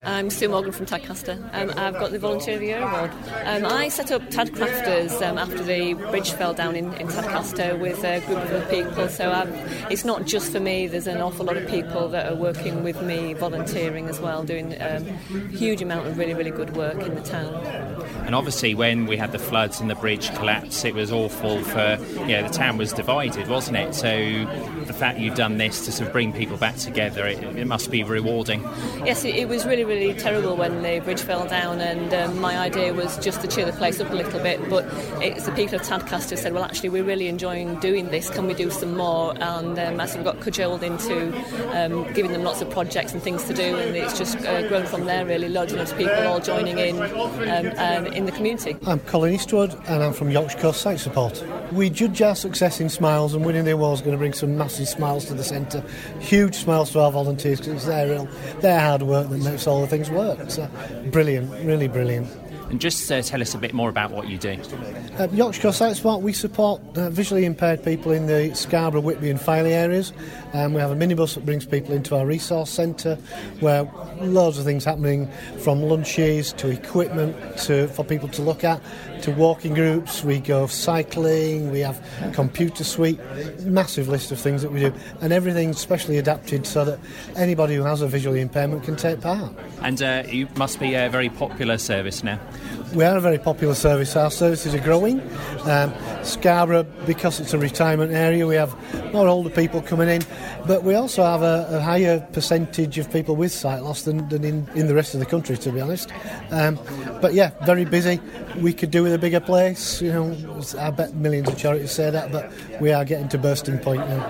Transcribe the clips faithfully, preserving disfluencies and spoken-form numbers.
I'm Sue Morgan from Tadcaster. Um, I've got the Volunteer of the Year award. Um, I set up Tadcrafters um, after the bridge fell down in, in Tadcaster with a group of other people, so I've, it's not just for me, there's an awful lot of people that are working with me, volunteering as well, doing a um, huge amount of really, really good work in the town. And obviously when we had the floods and the bridge collapse, it was awful for, you know, the town was divided, wasn't it? So the fact you've done this to sort of bring people back together, it, it must be rewarding. Yes, it, it was really, really terrible when the bridge fell down, and um, my idea was just to cheer the place up a little bit, but it's the people of Tadcaster said, well, actually we're really enjoying doing this, can we do some more? And um, I sort of got cajoled into um, giving them lots of projects and things to do, and it's just uh, grown from there really, loads and loads of people all joining in um, um, in the community. I'm Colin Eastwood and I'm from Yorkshire Coast Site Support. We judge our success in smiles, and winning the award is going to bring some massive smiles to the centre, huge smiles to our volunteers, because it's their, real, their hard work that makes all the things work. So brilliant, really brilliant. And just uh, tell us a bit more about what you do. At Yorkshire Coast Site Support, we support uh, visually impaired people in the Scarborough, Whitby and Filey areas. Um, we have a minibus that brings people into our resource centre, where loads of things happening, from lunches to equipment to for people to look at, to walking groups. We go cycling, we have computer suite, massive list of things that we do, and everything's specially adapted so that anybody who has a visual impairment can take part. And uh, you must be a very popular service now. We are a very popular service. Our services are growing. Um, Scarborough, because it's a retirement area, we have more older people coming in, but we also have a, a higher percentage of people with sight loss than, than in, in the rest of the country, to be honest. Um, but yeah, very busy. We could do with a bigger place. You know, I bet millions of charities say that, but we are getting to bursting point now.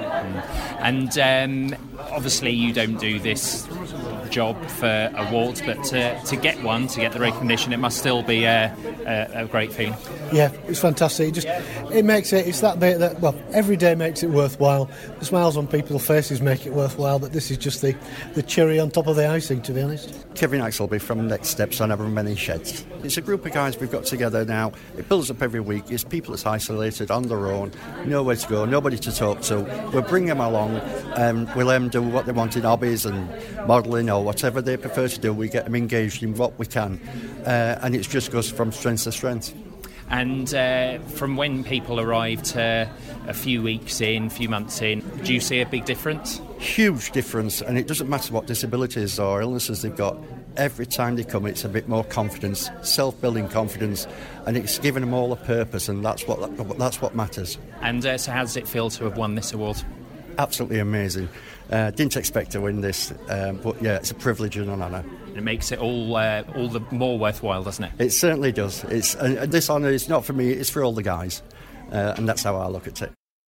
And um, obviously you don't do this job for awards, but to, to get one, to get the recognition, it must still be a, a, a great feeling. Yeah, it's fantastic. It just it makes it, it's that bit that, well, every day makes it worthwhile. The smiles on people's faces make it worthwhile, but this is just the, the cherry on top of the icing, to be honest. Kevin Axelby from Next Steps on Evermany Sheds. It's a group of guys we've got together now. It builds up every week. It's people that's isolated, on their own, nowhere to go, nobody to talk to. We'll bring them along, and we'll let them do what they want in hobbies and modelling or whatever they prefer to do. We get them engaged in what we can, uh, and it just goes from strength to strength. And uh, from when people arrive to a few weeks in, a few months in, do you see a big difference? Huge difference, and it doesn't matter what disabilities or illnesses they've got. Every time they come, it's a bit more confidence, self-building confidence, and it's given them all a purpose, and that's what that's what matters. And uh, so how does it feel to have won this award? Absolutely amazing. Uh, didn't expect to win this, um, but yeah, it's a privilege and an honour. It makes it all uh, all the more worthwhile, doesn't it? It certainly does. It's and this honour is not for me; it's for all the guys, uh, and that's how I look at it.